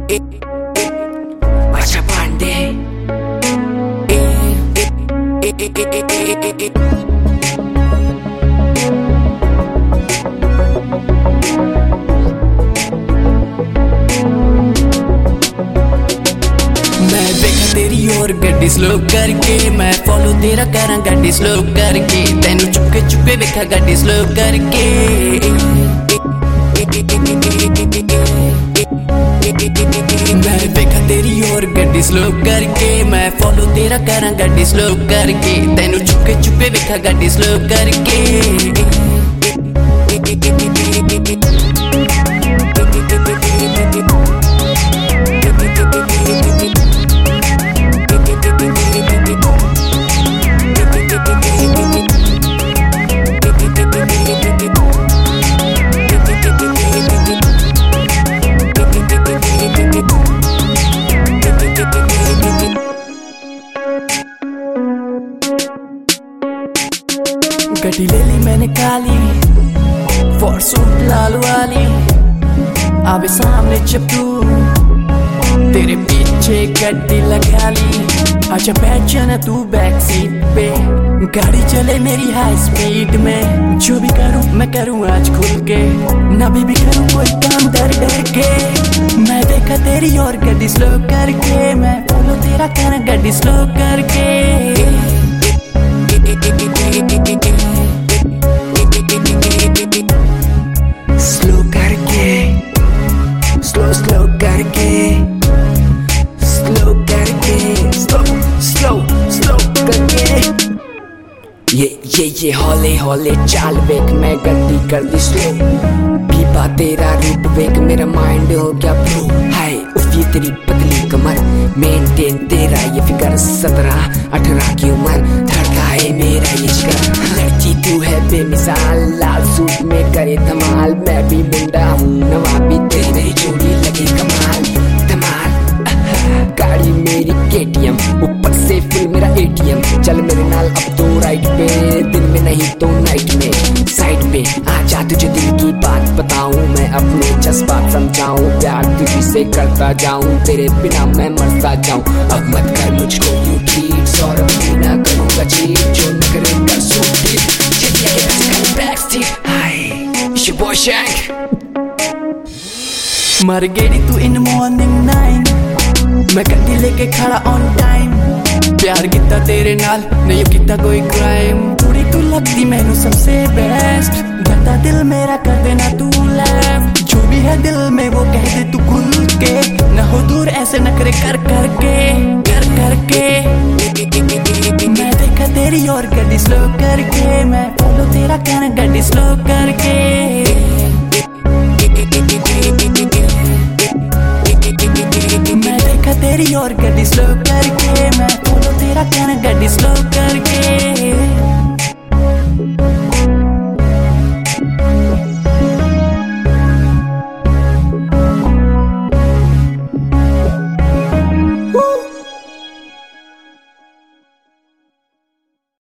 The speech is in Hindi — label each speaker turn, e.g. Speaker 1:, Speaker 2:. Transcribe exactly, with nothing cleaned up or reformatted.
Speaker 1: Bacha Pandey. मैं देखा तेरी और गड्डी स्लो करके, मैं फॉलो तेरा करा गड्डी स्लो करके, तेनू चुपके चुपके देखा गड्डी स्लो करके। मैं देखा तेरी और गड्डी स्लो करके, मैं फॉलो तेरा करा गड्डी स्लो करके, तेनू चुपके चुपके देखा गड्डी स्लो करके। गड्डी ले ली मैंने काली, फॉर्च्यून लाल वाली, आवे सामने चप्पू, तेरे पीछे गड्डी लगा ली। आजा बैठ जाना तू बैक सीट पे, गाड़ी चले मेरी हाई स्पीड में। जो भी करूँ मैं करूँ आज खुल के, ना भी, भी करूँ कोई काम डर डर के। मैं देखा तेरी और गड्डी स्लो करके, मैं फॉलो तेरा करा गड्डी स्लो करके। स्लो करके, स्लो स्लो करके, स्लो करके, स्लो स्लो स्लो करके। ये ये ये हौले हौले चाल वेग मैं गड्डी कर दी स्लो, पीपा तेरा रूप वेग मेरा माइंड हो गया ब्लू। हाय उफ ये तेरी पतली कमर, मेंटेन तेरा ये फिगर, सत्रह अठारह की उम्र, धड़का है मेरा ये जिगर। लड़की तू है बेमिसाल, लाल सूट में करे धमाल, मैं भी मुंडा हूँ नवाबी, तेरी मेरी जोड़ी लगी कमाल धमाल। गाड़ी मेरी केटीएम, ऊपर से फिर मेरा एटीएम, चल मेरे नाल अब तो राइट पे, दिन में नहीं तो नाइट में। साइड पे आजा तुझे दिल की बात बताऊं, मैं अपने जज्बात समझाऊं, प्यार तुझी से करता जाऊं, तेरे बिना मैं मरता जाऊं। अब मत कर मुझको यू ट्रीट, सौरभ भी ना करूंगा चीट, जो न करे कर सूट चिड़िया के बस back seat. Hi it's your boy शैंक। मर गेड़ी तू इन मॉर्निंग नाइन, मैं गड्डी लेके खड़ा ऑन टाइम, प्यार किता तेरे नाल नहीं किता कोई क्राइम। थोड़ी तू लगती मैनू सबसे बेस्ट, बता दिल मेरा कर देना तू लेफ्ट, जो भी है दिल में वो कह दे तू खुल के, न हो दूर ऐसे नखरे कर करके कर करके। मैं देखा तेरी और गड्डी स्लो करके, मैं फॉलो तेरा कहना गड्डी स्लो करके। तेरी और गड्डी स्लो करके, मैं फॉलो तेरा कहना गड्डी स्लो